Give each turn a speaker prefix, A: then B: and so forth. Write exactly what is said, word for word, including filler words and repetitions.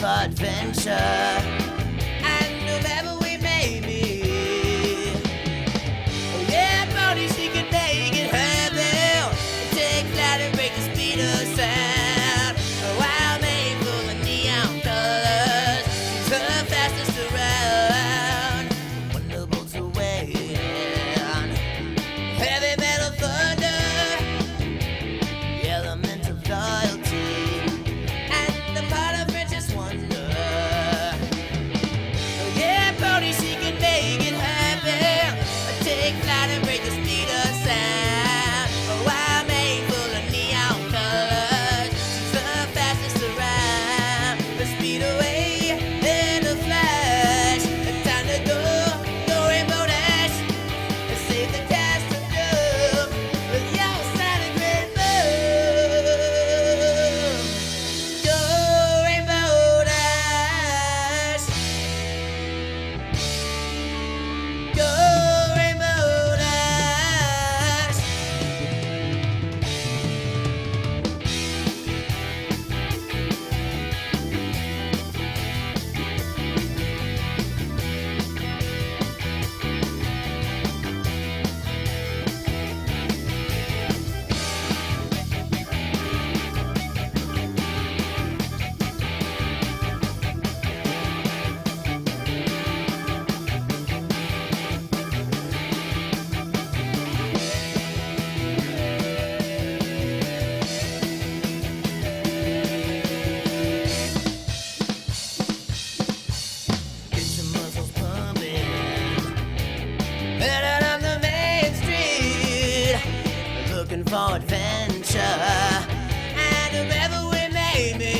A: for adventure, and whoever we may meet, oh yeah, Brody, she can make it happen. Take flight and break the speed of sound. A wild maid full of neon colors, she's the fastest around. Wonderful to wait, heavy metal thunder, the element of loyalty, and the part of French's wonder. Oh yeah, Brody, she can make it happen. Take flight and break the speed of sound. A wild maid full of neon colors, she's the fastest around. The speed away in a flash. Time to go, go Rainbow Dash, and save the cast of doom with your Sonic Rainbow. Go Rainbow Dash, go Rainbow Dash. Get your muscles pumping, head out on the main street, looking for adventure, and whoever we may meet.